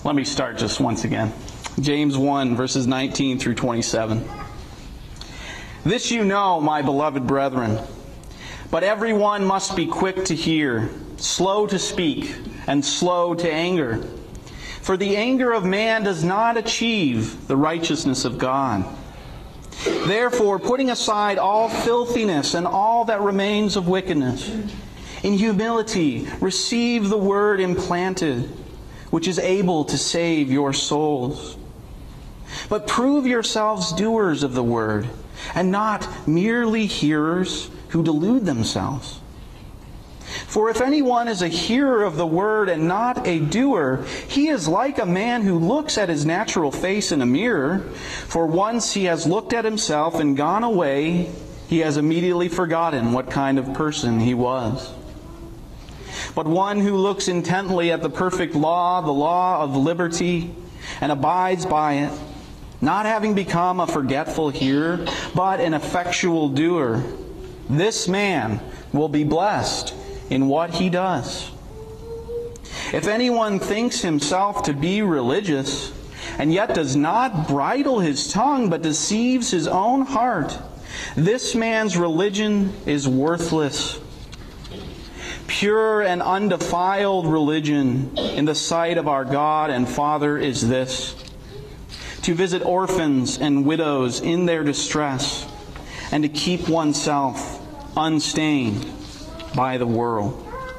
Let me start just once again. James 1, verses 19 through 27. This you know, my beloved brethren, but everyone must be quick to hear, slow to speak, and slow to anger. For the anger of man does not achieve the righteousness of God. Therefore, putting aside all filthiness and all that remains of wickedness, in humility receive the word implanted, which is able to save your souls. But prove yourselves doers of the word, and not merely hearers who delude themselves. For if anyone is a hearer of the word and not a doer, he is like a man who looks at his natural face in a mirror. For once he has looked at himself and gone away, he has immediately forgotten what kind of person he was. But one who looks intently at the perfect law, the law of liberty, and abides by it, not having become a forgetful hearer, but an effectual doer, this man will be blessed in what he does. If anyone thinks himself to be religious, and yet does not bridle his tongue, but deceives his own heart, this man's religion is worthless. Pure and undefiled religion in the sight of our God and Father is this: to visit orphans and widows in their distress, and to keep oneself unstained by the world.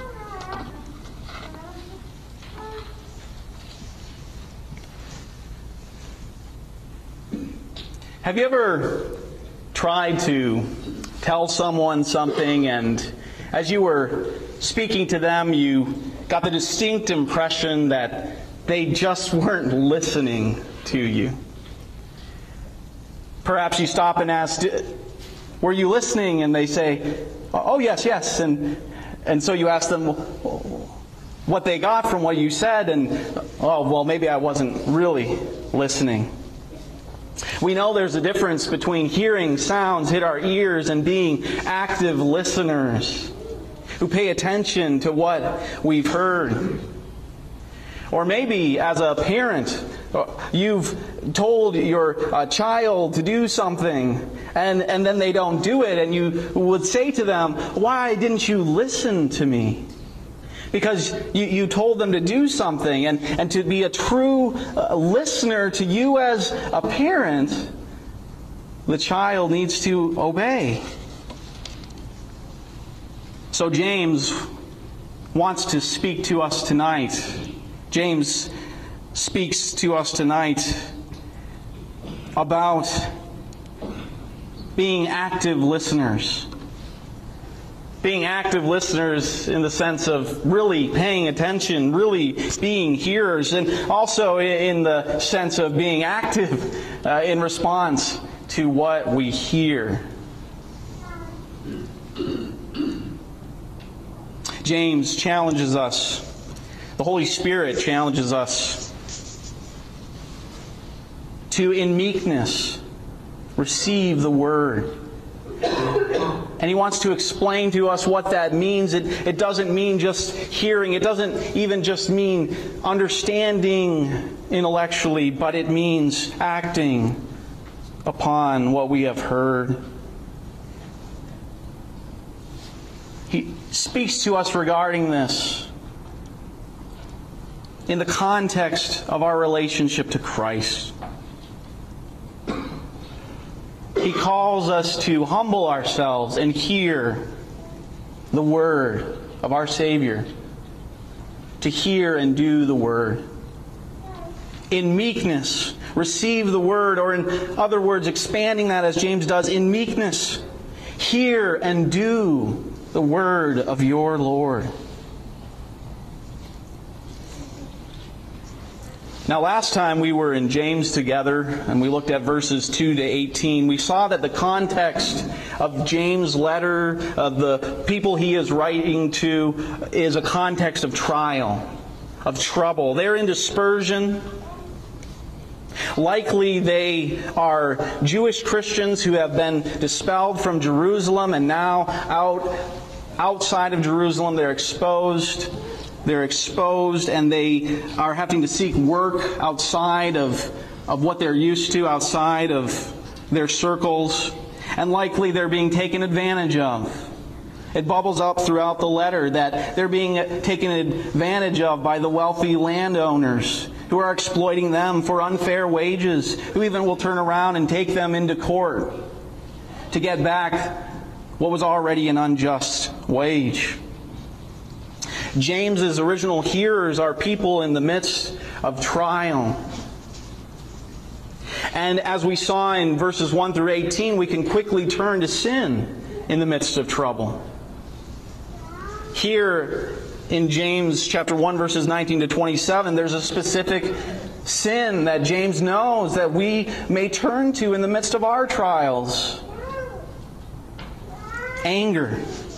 Have you ever tried to tell someone something, and as you were speaking to them, you got the distinct impression that they just weren't listening to you? Perhaps you stop and ask, "Were you listening?" And they say, "Oh, yes." And so you ask them what they got from what you said, and, "Oh, well, maybe I wasn't really listening." We know there's a difference between hearing sounds hit our ears and being active listeners who pay attention to what we've heard. Or maybe as a parent, you've told your child to do something, and then they don't do it, and you would say to them, "Why didn't you listen to me?" Because you told them to do something, and to be a true listener to you as a parent, the child needs to obey. So James wants to speak to us tonight. James speaks to us tonight about being active listeners. Being active listeners in the sense of really paying attention, really being hearers, and also in the sense of being active in response to what we hear. James challenges us. The Holy Spirit challenges us to, in meekness, receive the Word. And he wants to explain to us what that means. It doesn't mean just hearing. It doesn't even just mean understanding intellectually, but it means acting upon what we have heard. He speaks to us regarding this in the context of our relationship to Christ. He calls us to humble ourselves and hear the Word of our Savior, to hear and do the Word. In meekness, receive the Word, or in other words, expanding that as James does, in meekness, hear and do the Word of your Lord. Now, last time we were in James together, and we looked at verses 2 to 18, we saw that the context of James' letter, of the people he is writing to, is a context of trial, of trouble. They're in dispersion. Likely they are Jewish Christians who have been dispelled from Jerusalem, and now outside of Jerusalem they're exposed They're exposed, and they are having to seek work outside of what they're used to, outside of their circles, and likely they're being taken advantage of. It bubbles up throughout the letter that they're being taken advantage of by the wealthy landowners who are exploiting them for unfair wages, who even will turn around and take them into court to get back what was already an unjust wage. James's original hearers are people in the midst of trial. And as we saw in verses 1 through 18, we can quickly turn to sin in the midst of trouble. Here in James chapter 1, verses 19 to 27, there's a specific sin that James knows that we may turn to in the midst of our trials. Anger.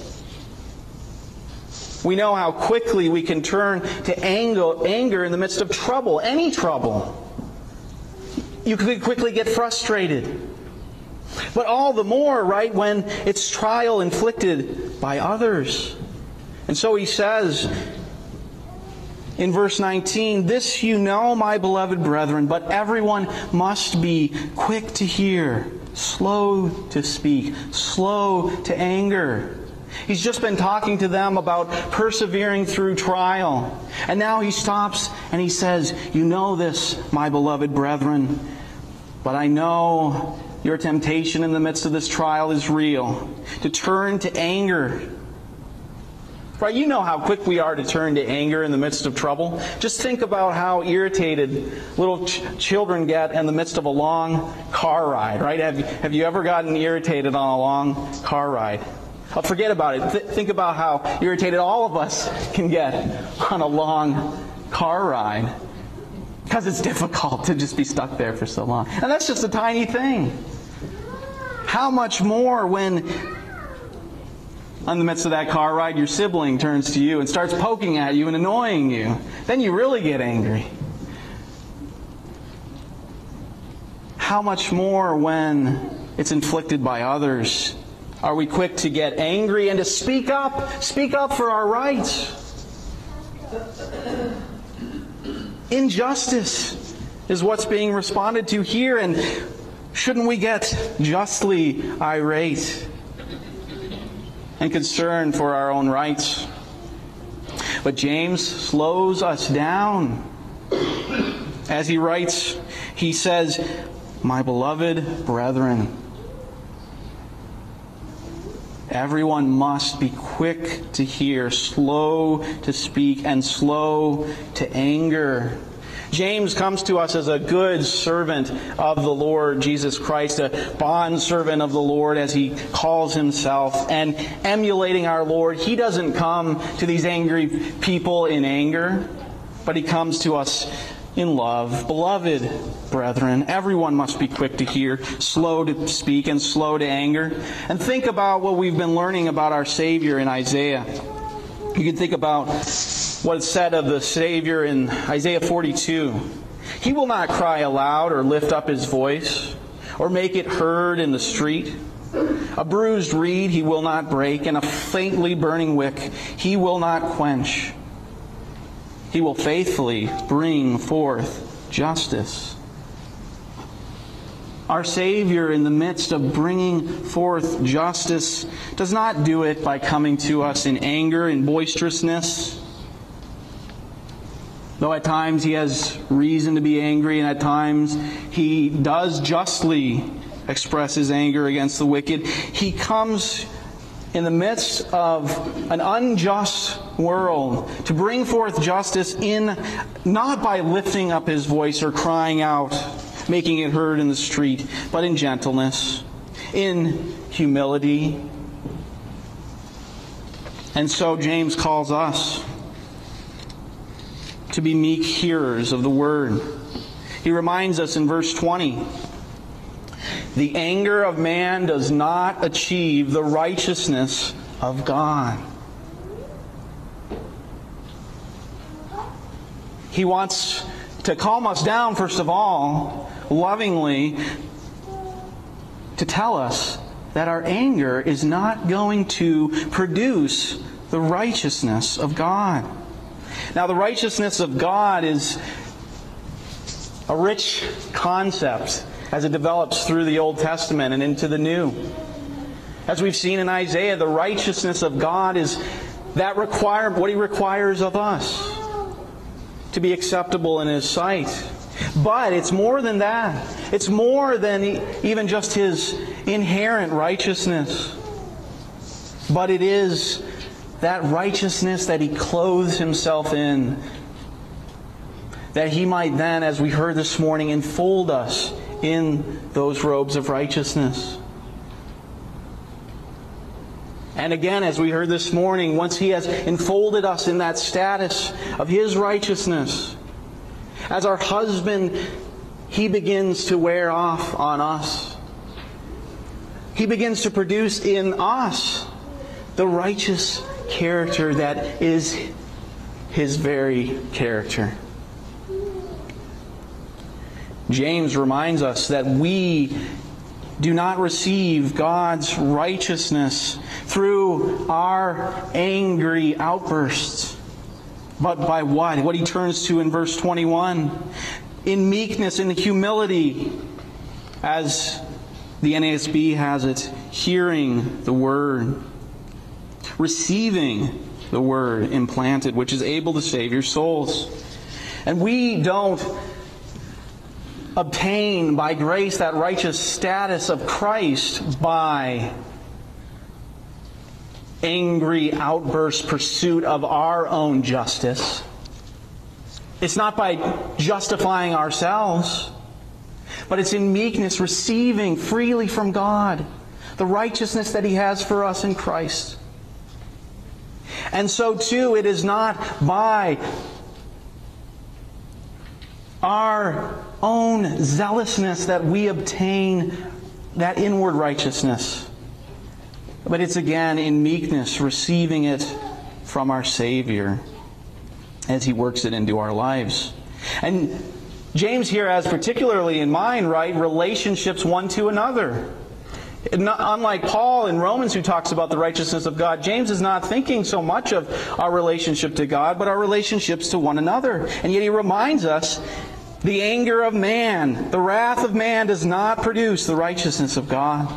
We know how quickly we can turn to anger in the midst of trouble, any trouble. You could quickly get frustrated. But all the more, right, when it's trial inflicted by others. And so he says in verse 19, "This you know, my beloved brethren, but everyone must be quick to hear, slow to speak, slow to anger." He's just been talking to them about persevering through trial. And now he stops and he says, "You know this, my beloved brethren, but I know your temptation in the midst of this trial is real, to turn to anger." Right, you know how quick we are to turn to anger in the midst of trouble. Just think about how irritated little children get in the midst of a long car ride, right? Have you ever gotten irritated on a long car ride? Forget about it. Think about how irritated all of us can get on a long car ride. Because it's difficult to just be stuck there for so long. And that's just a tiny thing. How much more when, in the midst of that car ride, your sibling turns to you and starts poking at you and annoying you. Then you really get angry. How much more when it's inflicted by others? Are we quick to get angry and to speak up? Speak up for our rights. Injustice is what's being responded to here, and shouldn't we get justly irate and concerned for our own rights? But James slows us down. As he writes, he says, "My beloved brethren." Everyone must be quick to hear, slow to speak, and slow to anger. James comes to us as a good servant of the Lord Jesus Christ, a bondservant of the Lord as he calls himself. And emulating our Lord, he doesn't come to these angry people in anger, but he comes to us in love. Beloved brethren, everyone must be quick to hear, slow to speak, and slow to anger. And think about what we've been learning about our Savior in Isaiah. You can think about what is said of the Savior in Isaiah 42. "He will not cry aloud or lift up his voice or make it heard in the street. A bruised reed he will not break, and a faintly burning wick he will not quench. He will faithfully bring forth justice." Our Savior, in the midst of bringing forth justice, does not do it by coming to us in anger and boisterousness. Though at times he has reason to be angry, and at times he does justly express his anger against the wicked, he comes in the midst of an unjust world to bring forth justice not by lifting up his voice or crying out, making it heard in the street, but in gentleness, in humility. And so James calls us to be meek hearers of the word. He reminds us in verse 20, "The anger of man does not achieve the righteousness of God." He wants to calm us down, first of all, lovingly, to tell us that our anger is not going to produce the righteousness of God. Now, the righteousness of God is a rich concept as it develops through the Old Testament and into the New. As we've seen in Isaiah, the righteousness of God is what He requires of us to be acceptable in His sight. But it's more than that. It's more than even just His inherent righteousness. But it is that righteousness that He clothes Himself in, that He might then, as we heard this morning, enfold us in those robes of righteousness. And again, as we heard this morning, once He has enfolded us in that status of His righteousness, as our husband, He begins to wear off on us. He begins to produce in us the righteous character that is His very character. James reminds us that we do not receive God's righteousness through our angry outbursts, but by what? What he turns to in verse 21. In meekness and humility, as the NASB has it, hearing the Word, receiving the Word implanted, which is able to save your souls. And we don't obtain by grace that righteous status of Christ by angry outburst pursuit of our own justice. It's not by justifying ourselves, but it's in meekness, receiving freely from God the righteousness that He has for us in Christ. And so too, it is not by our own zealousness that we obtain that inward righteousness. But it's again in meekness, receiving it from our Savior as He works it into our lives. And James here has particularly in mind, right, relationships one to another. Unlike Paul in Romans who talks about the righteousness of God, James is not thinking so much of our relationship to God, but our relationships to one another. And yet he reminds us, the anger of man, the wrath of man does not produce the righteousness of God.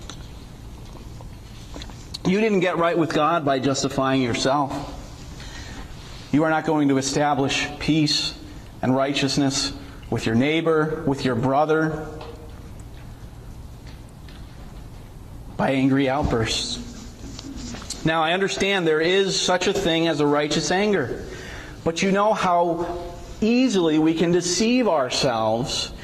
You didn't get right with God by justifying yourself. You are not going to establish peace and righteousness with your neighbor, with your brother, by angry outbursts. Now, I understand there is such a thing as a righteous anger. But you know how easily we can deceive ourselves,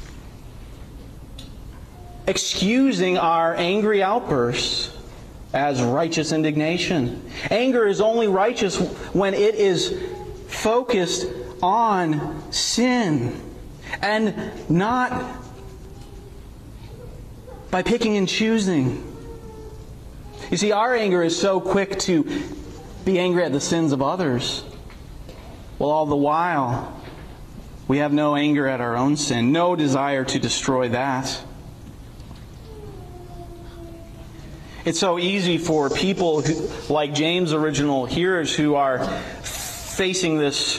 excusing our angry outbursts as righteous indignation. Anger is only righteous when it is focused on sin and not by picking and choosing. You see, our anger is so quick to be angry at the sins of others, while all the while we have no anger at our own sin, no desire to destroy that. It's so easy for people like James' original hearers who are facing this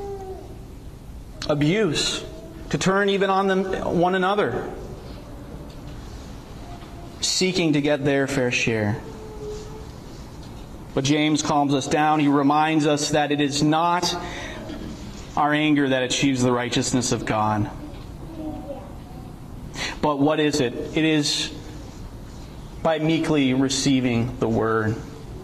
abuse to turn even on one another, seeking to get their fair share. But James calms us down. He reminds us that it is not our anger that achieves the righteousness of God. But what is it? It is by meekly receiving the Word.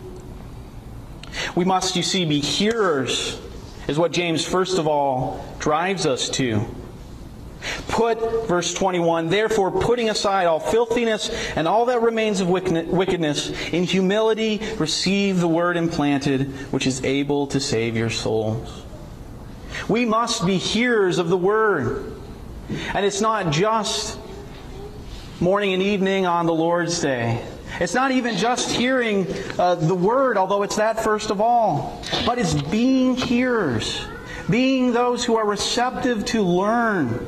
We must, you see, be hearers, is what James first of all drives us to. Put, verse 21, therefore putting aside all filthiness and all that remains of wickedness, in humility receive the Word implanted, which is able to save your souls. We must be hearers of the Word. And it's not just morning and evening on the Lord's Day. It's not even just hearing the Word, although it's that first of all. But it's being hearers, being those who are receptive to learn.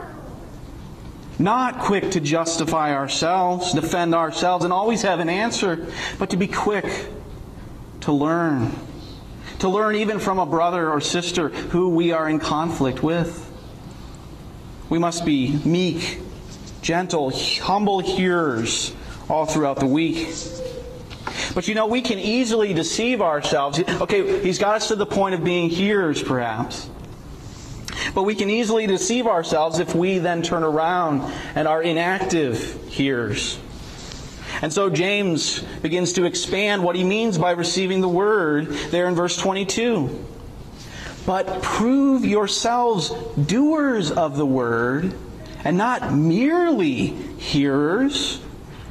Not quick to justify ourselves, defend ourselves, and always have an answer, but to be quick to learn, to learn even from a brother or sister who we are in conflict with. We must be meek, gentle, humble hearers all throughout the week. But we can easily deceive ourselves. Okay, he's got us to the point of being hearers, perhaps. But we can easily deceive ourselves if we then turn around and are inactive hearers. And so James begins to expand what he means by receiving the word there in verse 22. But prove yourselves doers of the word, and not merely hearers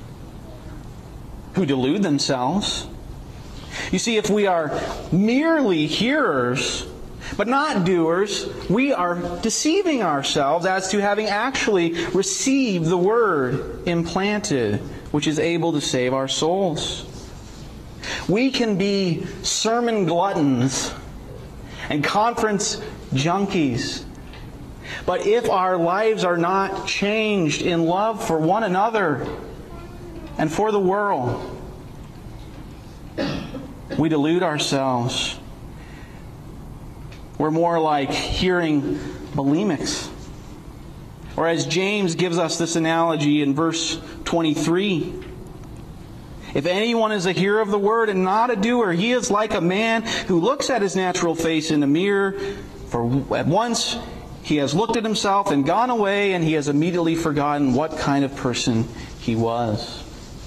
who delude themselves. You see, if we are merely hearers, but not doers, we are deceiving ourselves as to having actually received the word implanted, which is able to save our souls. We can be sermon gluttons and conference junkies, but if our lives are not changed in love for one another and for the world, we delude ourselves. We're more like hearing bulimics. Or as James gives us this analogy in verse 23, if anyone is a hearer of the word and not a doer, he is like a man who looks at his natural face in a mirror, for at once he has looked at himself and gone away, and he has immediately forgotten what kind of person he was.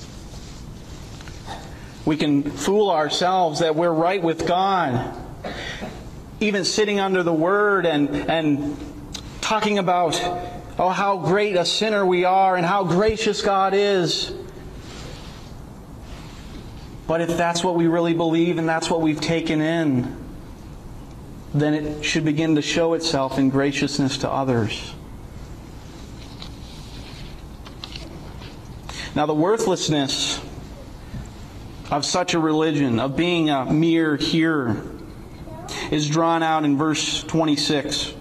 We can fool ourselves that we're right with God, even sitting under the Word and talking about, how great a sinner we are and how gracious God is. But if that's what we really believe and that's what we've taken in, then it should begin to show itself in graciousness to others. Now, the worthlessness of such a religion, of being a mere hearer, is drawn out in verse 26.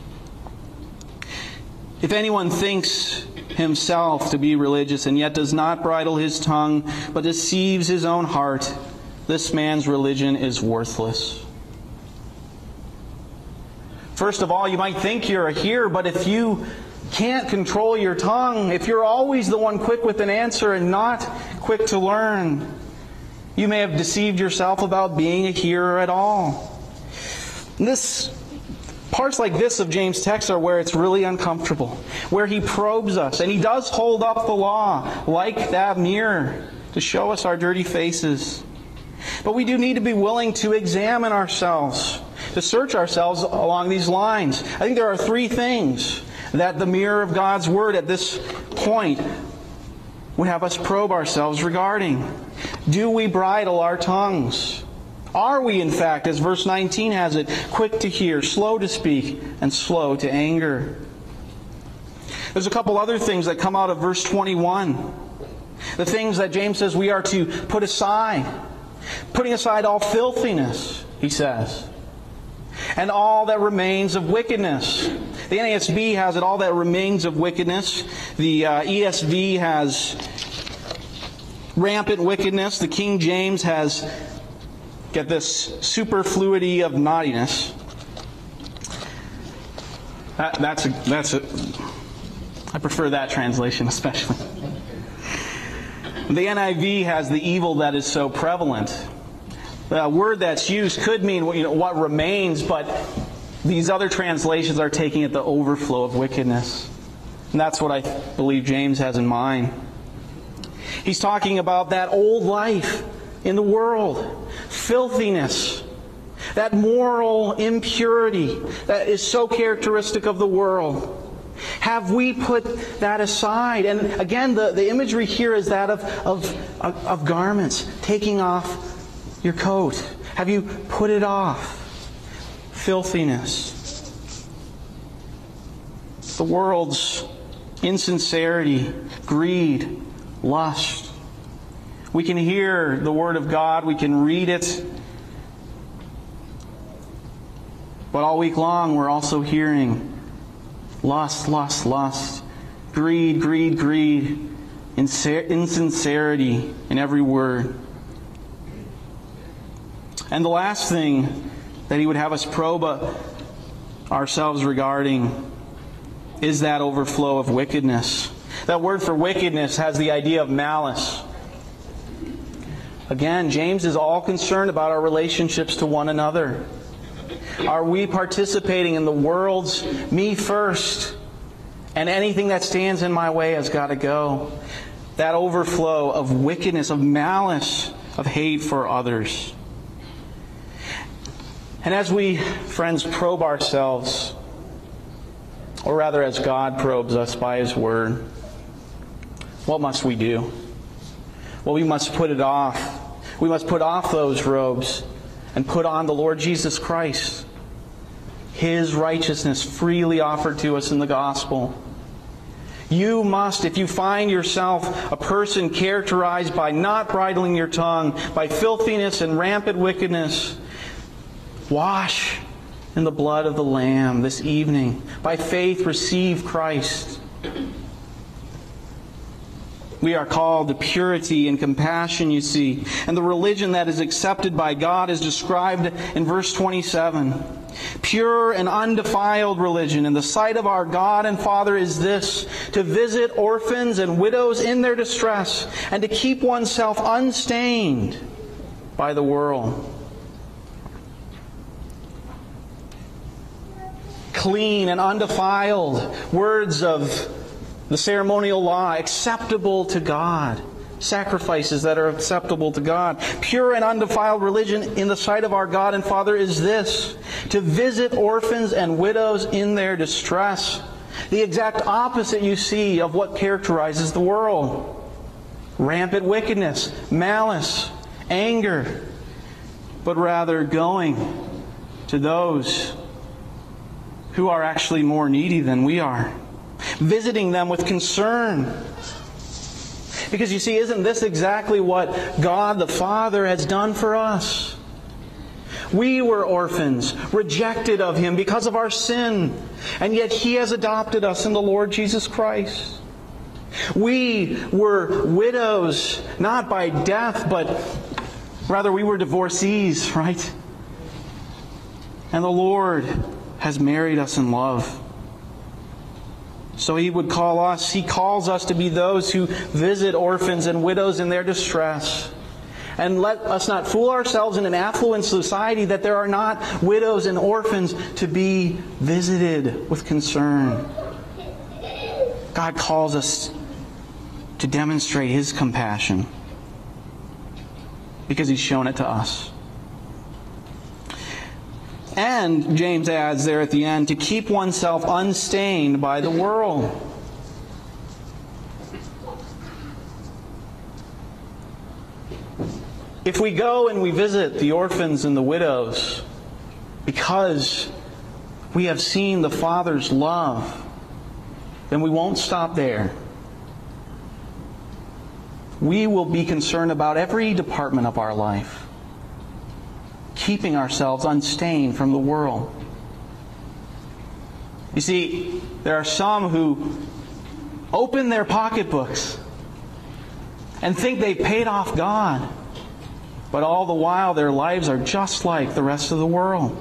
If anyone thinks himself to be religious and yet does not bridle his tongue, but deceives his own heart, this man's religion is worthless. First of all, you might think you're a hearer, but if you can't control your tongue, if you're always the one quick with an answer and not quick to learn, you may have deceived yourself about being a hearer at all. Parts like this of James' text are where it's really uncomfortable, where he probes us, and he does hold up the law like that mirror to show us our dirty faces. But we do need to be willing to examine ourselves, to search ourselves along these lines. I think there are three things that the mirror of God's Word at this point would have us probe ourselves regarding. Do we bridle our tongues? Are we, in fact, as verse 19 has it, quick to hear, slow to speak, and slow to anger? There's a couple other things that come out of verse 21. The things that James says we are to put aside. Putting aside all filthiness, he says. And all that remains of wickedness. The NASB has it, all that remains of wickedness. The ESV has rampant wickedness. The King James has, get this, superfluity of naughtiness. I prefer that translation especially. The NIV has the evil that is so prevalent. The word that's used could mean what remains, but these other translations are taking it the overflow of wickedness. And that's what I believe James has in mind. He's talking about that old life in the world, filthiness, that moral impurity that is so characteristic of the world. Have we put that aside? And again, the imagery here is that of garments, taking off your coat. Have you put it off? Filthiness. The world's insincerity, greed, lust. We can hear the Word of God, we can read it, but all week long we're also hearing lust, lust, lust, greed, greed, greed, insincerity in every word. And the last thing that He would have us probe ourselves regarding is that overflow of wickedness. That word for wickedness has the idea of malice. Again, James is all concerned about our relationships to one another. Are we participating in the world's me first, and anything that stands in my way has got to go? That overflow of wickedness, of malice, of hate for others. And as we, friends, probe ourselves, or rather as God probes us by His Word, what must we do? Well, we must put it off. We must put off those robes and put on the Lord Jesus Christ. His righteousness freely offered to us in the gospel. You must, if you find yourself a person characterized by not bridling your tongue, by filthiness and rampant wickedness, wash in the blood of the Lamb this evening. By faith, receive Christ. We are called to purity and compassion, you see. And the religion that is accepted by God is described in verse 27. Pure and undefiled religion in the sight of our God and Father is this: to visit orphans and widows in their distress, and to keep oneself unstained by the world. Clean and undefiled, words of the ceremonial law, acceptable to God. Sacrifices that are acceptable to God. Pure and undefiled religion in the sight of our God and Father is this: to visit orphans and widows in their distress. The exact opposite, you see, of what characterizes the world. Rampant wickedness, malice, anger. But rather going to those who are actually more needy than we are. Visiting them with concern. Because you see, isn't this exactly what God the Father has done for us? We were orphans, rejected of Him because of our sin, and yet He has adopted us in the Lord Jesus Christ. We were widows, not by death, but rather we were divorcees, right? And the Lord has married us in love. So He would call us, He calls us to be those who visit orphans and widows in their distress. And let us not fool ourselves in an affluent society that there are not widows and orphans to be visited with concern. God calls us to demonstrate His compassion because He's shown it to us. And, James adds there at the end, to keep oneself unstained by the world. If we go and we visit the orphans and the widows because we have seen the Father's love, then we won't stop there. We will be concerned about every department of our life, keeping ourselves unstained from the world. You see, there are some who open their pocketbooks and think they've paid off God, but all the while their lives are just like the rest of the world.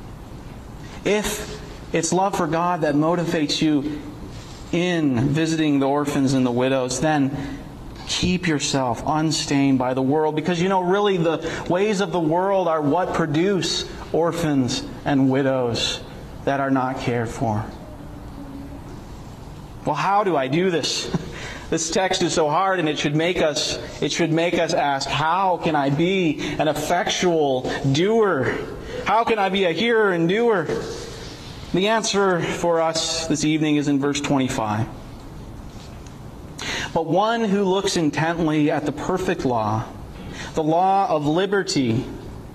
If it's love for God that motivates you in visiting the orphans and the widows, then keep yourself unstained by the world, because you know, really the ways of the world are what produce orphans and widows that are not cared for. Well, how do I do this? This text is so hard, and it should make us ask, how can I be an effectual doer? How can I be a hearer and doer? The answer for us this evening is in verse 25. But one who looks intently at the perfect law, the law of liberty,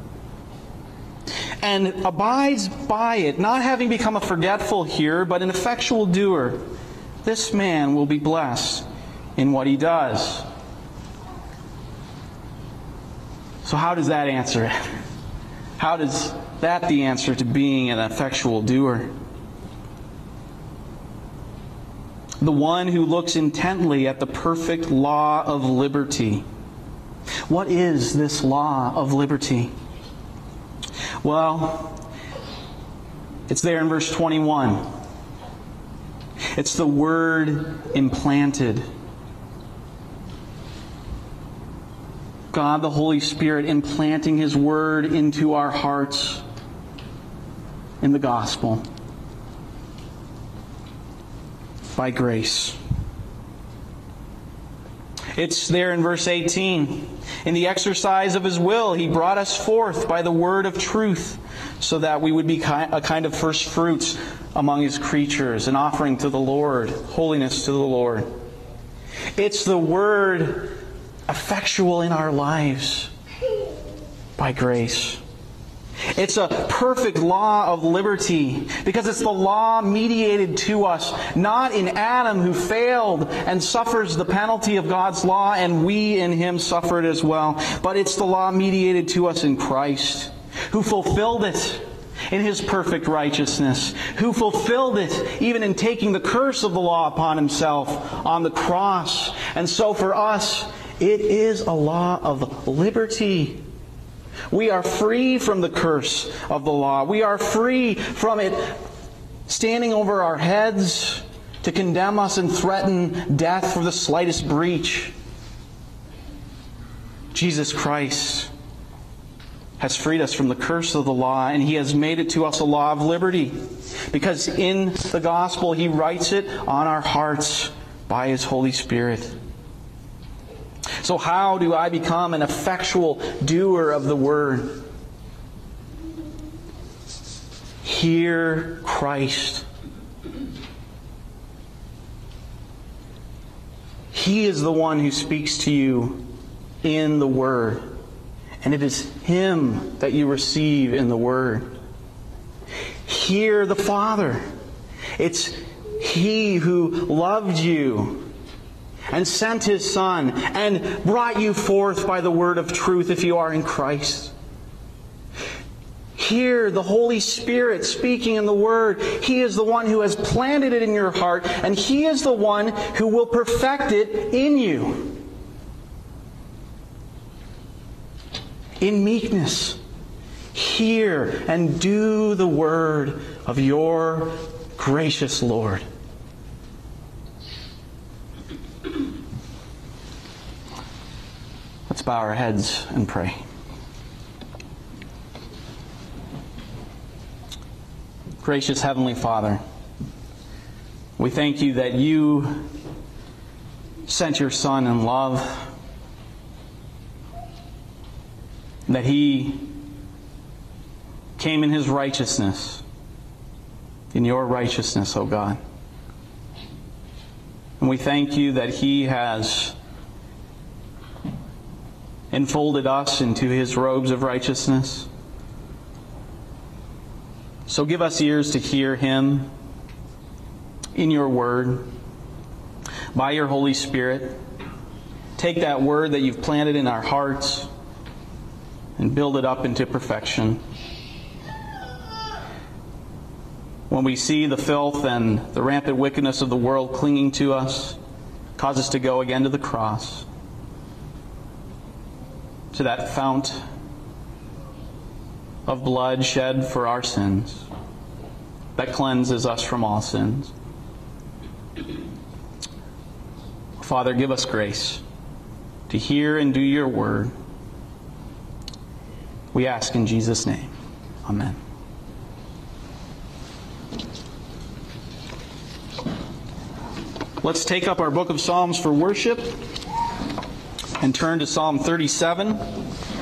and abides by it, not having become a forgetful hearer, but an effectual doer, this man will be blessed in what he does. So how does that answer it? How does that the answer to being an effectual doer? The one who looks intently at the perfect law of liberty. What is this law of liberty? Well, it's there in verse 21. It's the Word implanted. God the Holy Spirit implanting His Word into our hearts in the gospel. By grace. It's there in verse 18. In the exercise of His will, He brought us forth by the word of truth, so that we would be a kind of first fruits among His creatures, an offering to the Lord, holiness to the Lord. It's the Word effectual in our lives by grace. It's a perfect law of liberty, because it's the law mediated to us, not in Adam, who failed and suffers the penalty of God's law, and we in him suffered as well. But it's the law mediated to us in Christ, who fulfilled it in His perfect righteousness, who fulfilled it even in taking the curse of the law upon Himself on the cross. And so for us, it is a law of liberty. We are free from the curse of the law. We are free from it standing over our heads to condemn us and threaten death for the slightest breach. Jesus Christ has freed us from the curse of the law, and He has made it to us a law of liberty, because in the gospel He writes it on our hearts by His Holy Spirit. So how do I become an effectual doer of the Word? Hear Christ. He is the one who speaks to you in the Word. And it is Him that you receive in the Word. Hear the Father. It's He who loved you and sent His Son and brought you forth by the word of truth if you are in Christ. Hear the Holy Spirit speaking in the Word. He is the one who has planted it in your heart, and He is the one who will perfect it in you. In meekness, hear and do the word of your gracious Lord. Let's bow our heads and pray. Gracious Heavenly Father, we thank You that You sent Your Son in love, that He came in His righteousness, in Your righteousness, O God. And we thank You that He has enfolded us into His robes of righteousness. So give us ears to hear Him in Your Word, by Your Holy Spirit. Take that Word that You've planted in our hearts and build it up into perfection. When we see the filth and the rampant wickedness of the world clinging to us, cause us to go again to the cross, to that fount of blood shed for our sins that cleanses us from all sins. Father, give us grace to hear and do Your word. We ask in Jesus' name. Amen. Let's take up our book of Psalms for worship and turn to Psalm 37.